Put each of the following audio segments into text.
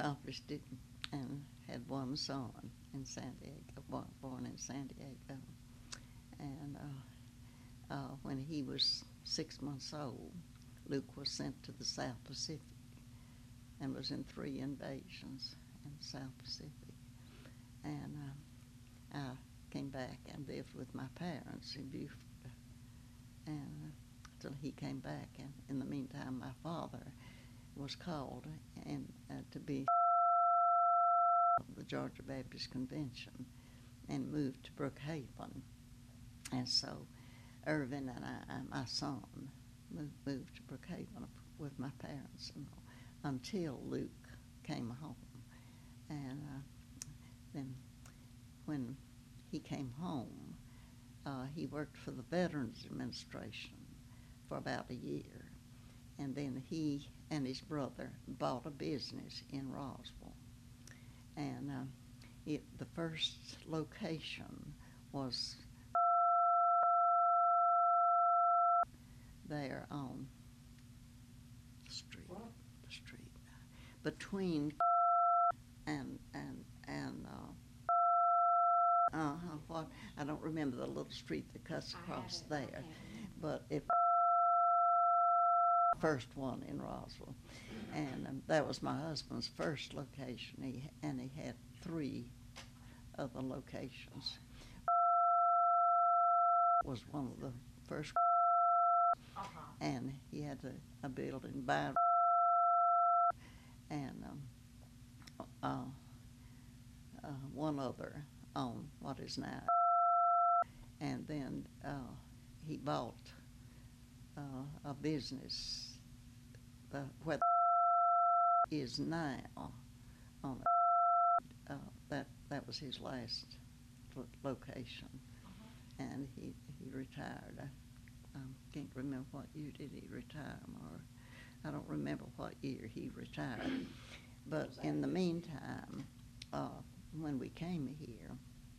accomplished it and had one son in San Diego, born in San Diego. And when he was 6 months old, Luke was sent to the South Pacific and was in 3 invasions in the South Pacific. And I came back and lived with my parents in Buford, and till he came back. And in the meantime, my father was called to be of the Georgia Baptist Convention and moved to Brookhaven. And so Irvin and my son, moved to Brookhaven with my parents until Luke came home. And then when he came home, he worked for the Veterans Administration for about a year. And then he and his brother bought a business in Roswell. And the first location was there on the street, between and what, I don't remember the little street that cuts across there, but it first one in Roswell, and that was my husband's first location. He had 3 other locations. Was one of the first, and he had a building by and one other on what is now, and then he bought a business where is now on that was his last location, and he retired. I can't remember what year did he retire, or I don't remember what year he retired. But in the meantime, when we came here,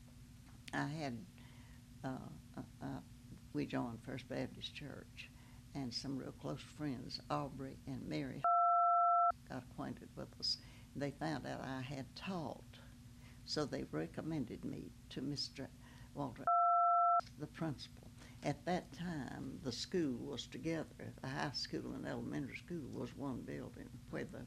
we joined First Baptist Church, and some real close friends, Aubrey and Mary, got acquainted with us. They found out I had taught, so they recommended me to Mr. Walter, the principal. At that time, the school was together. The high school and elementary school was one building, where the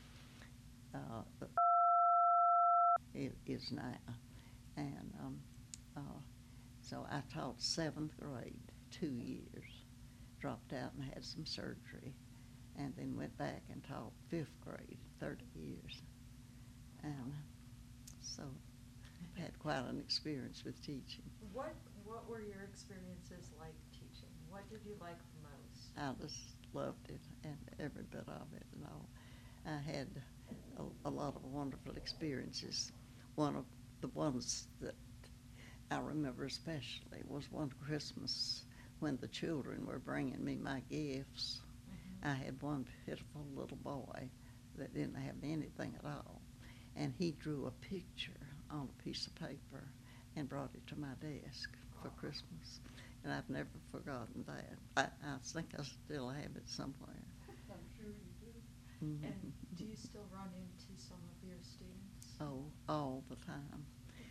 it is now. And so I taught 7th grade 2 years, dropped out and had some surgery, and then went back and taught 5th grade 30 years. And so I had quite an experience with teaching. What were your experiences like teaching? What did you like the most? I just loved it, and every bit of it and all. I had a lot of wonderful experiences. One of the ones that I remember especially was one Christmas when the children were bringing me my gifts. I had one pitiful little boy that didn't have anything at all, and he drew a picture on a piece of paper and brought it to my desk for Christmas, and I've never forgotten that. I think I still have it somewhere. I'm sure you do. Mm-hmm. And do you still run into some of your students? Oh, all the time.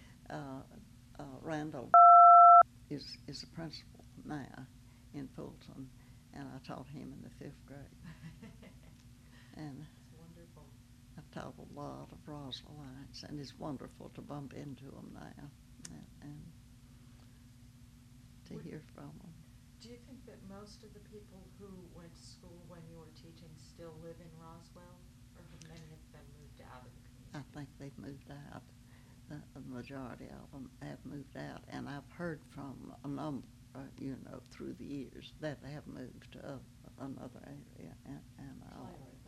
Randall is a principal now in Fulton, and I taught him in the 5th grade. And that's wonderful. I've taught a lot of Roswellites, and it's wonderful to bump into them now and to hear from them. Do you think that most of the people who went to school when you were teaching still live in Roswell, or have many of them moved out of the community? I think they've moved out. The majority of them have moved out, and I've heard from a number, through the years that they have moved to another area, and all.